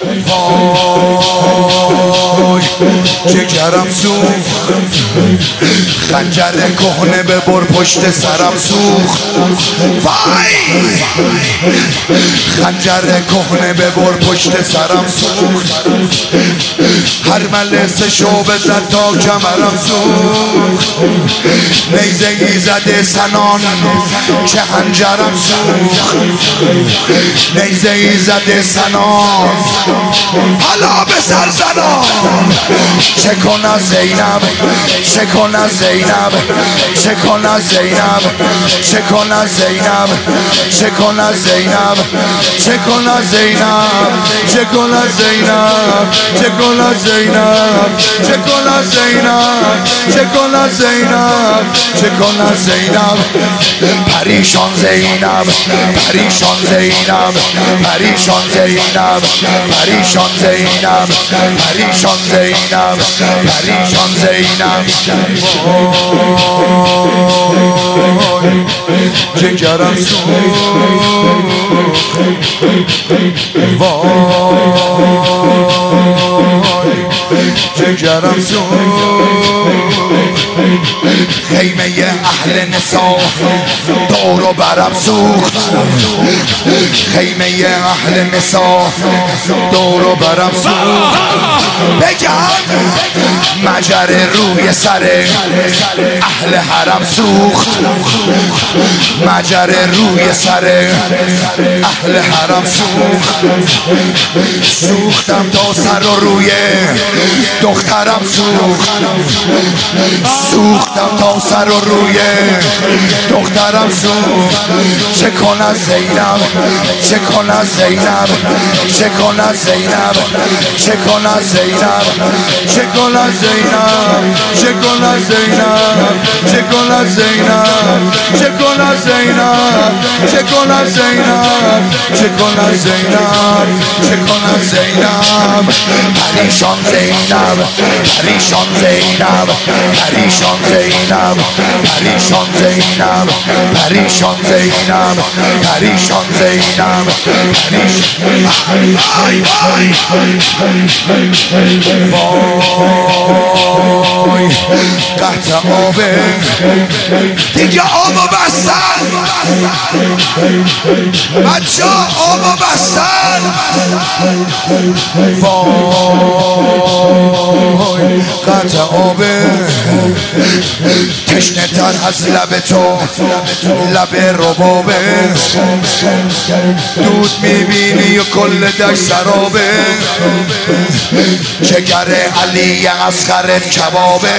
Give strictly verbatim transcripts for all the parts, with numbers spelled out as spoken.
وای جگرم سوخت، خنجر کهنه ببر پشت سرم سوخت. وای خنجر کهنه ببر پشت سرم سوخت، هر ملسه شعبه زد تا کمرم سوخت. نیزه ای زده سنان که هنجرم سوخت، نیزه ای زده سنان حالا به سر زنان. چه کن از زینب، چه کن از زینب، چه کن از زینب، چه کن از زینب، چه کن از زینب، چه کن از زینب، چه کن از زینب، چه کن از زینب، چه کن از زینب، چه کن از زینب، چه کن از زینب. پریشان زینب، پریشان زینب، پریشان زینب، پریشان زینب، پریشان زینب، پریشان زینب. جگرم سوخت، وای جگرم سوخت. خیمه اهل نسا دور و برم سوخت، خیمه اهل نسا دور و برم سوخت. بگم مجر روی سر اهل حرم سوخت، مجر روی سر اهل حرم سوخت. سوختم تا سر و روی دخترم سوخت، سوختم تا سر و روی دخترم سوخت. چه کن از زینب، چه کن از زینب، چه کن از زینب، چه کن از زینب، چه کن از زینب، چه کن از زینب، چه کن از زینب، چه کن از زینب، چه کن از زینب، چه کن از زینب، چه کن از زینب. پریشان زینب، پریشان زینب، پریشان زینب، پریشان زینب، پریشان زینب، پریشان زینب، پریشان. وای قطع آبه دیگه آبو بستن، بچه آبو بستن. وای قطع آبه تشنه تر از لب تو، لب ربابه. دود میبینی و کل دشت سرابه، جگر علی اصغر کبابه،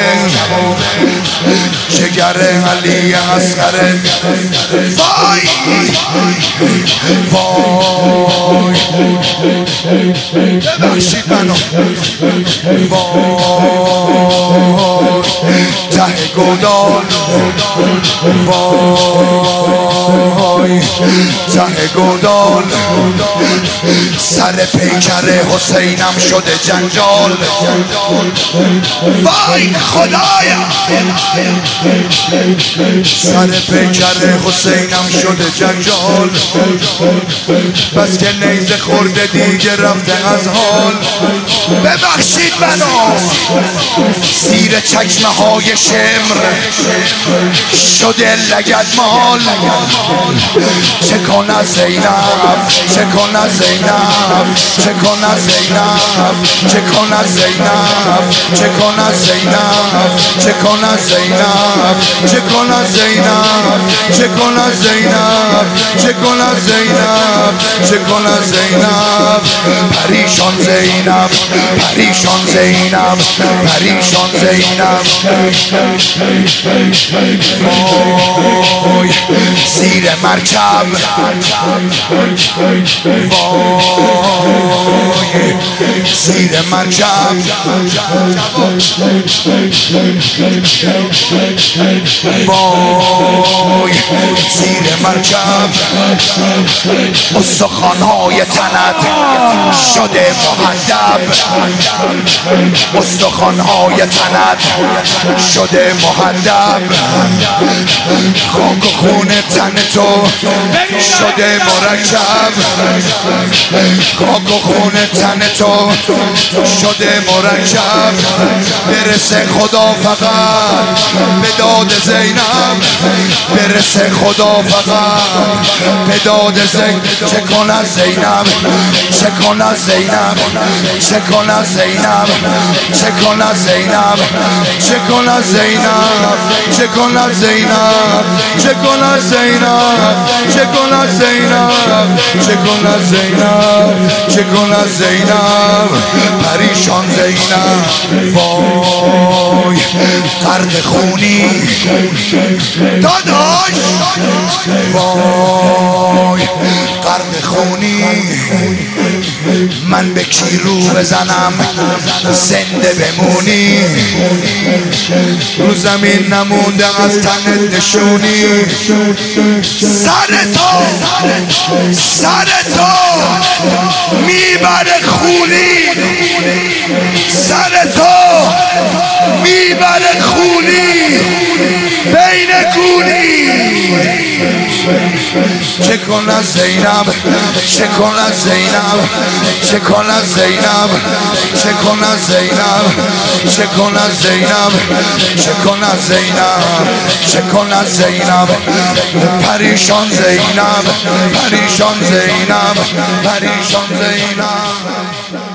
جگر علی اصغر. وای وای ببخشید منو. وای ته گودال، وای ته گودال. سر پیکر حسینم شده جنجال. وای خدایا سر پیکر حسینم شده جنجال. بس که نیزه خورده دیگه رفته از حال. ببخشید منو. سیر چکمه های شمر شده لگد مال. چه کن از زینب، چه کن از زینب، چه کن از زینب، چه کن از زینب، چه کن از زینب، چه کن از زینب، چه کن از زینب، چه کن از زینب، چه کن از زینب، چه کن از زینب. پریشان زینب، پریشان زینب، پریشان زینب. وای زیر مرکب، وای زیر مرکب. وای زیر مرکب. استخوان‌های تنت شده مهدب، استخوان‌های تنت شده مهدب. خاک و خون تن تو شده مرکب، خاک و خون تن تو شده مرکب برسه خدا فقط به داد زینب برسه خدا فقط به داد زینب چه کند زینب چه کند زینب چه کند زینب چه کند زینب چه کند زینب چه کند زینب چه کند زینب چه کند زینب چه کند زینب چه کند زینب پریشان زینب وای قرد خونی داداش وای قرد خونی من به کی رو بزنم زنده بمونی رو زمین نمونده از تن نشونی سر تو سر تو میبره خونی سر تو میبره خونی بین گونی چه کند زینب چه کند زینب چه کند زینب چه کند زینب چه کند زینب چه کند زینب چه کند زینب پریشان زینب پریشان زینب پریشان زینب